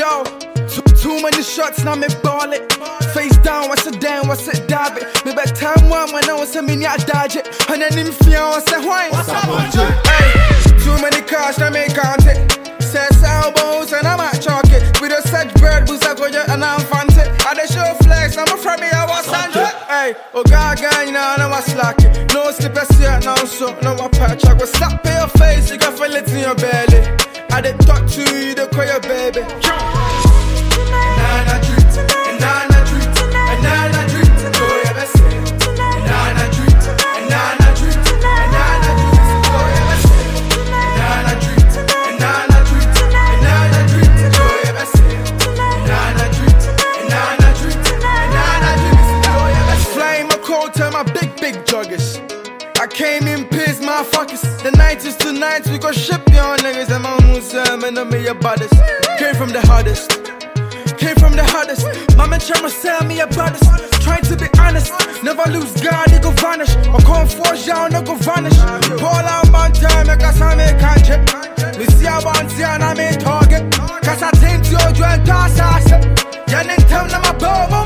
Yo, too many shots, now me ball it. Face down, what's it down, what's it dab it. Me bet time one when I was a mini I dodge it. And then him fear, what's it wine? Hey, too many cars, now me count it. Says elbows and I'm at chalk it. With a set bird, boost I go and I'm fancy. I dey show flex, I'm a from me, I was Sandra. Hey, oh God, you know, I was slack it. No slippers here, now so, no a patch. I go slap in your face, you can feel it in your belly. I dey talk to you, they call your baby. Nana treat, nana treat, nana treat, go your best. Nana treat, nana treat, nana treat, go your best. Nana treat, nana treat, nana treat, go your best. Nana treat, nana treat, nana treat, go your best. Flying my coat and my big joggers. I came in pissed, motherfuckers. The 90s to 90s, we gon' ship y'all niggas. And my Muslim and me your brothers. Came from the hardest. Came from the hardest. Mama tryna sell me a brothers. Trying to be honest. Never lose God, he go vanish. I come force y'all, no go vanish. Call out my time, I got some country. Me see I want to and I'm a target. Cause I think you're doing toss. Y'all ain't tell them about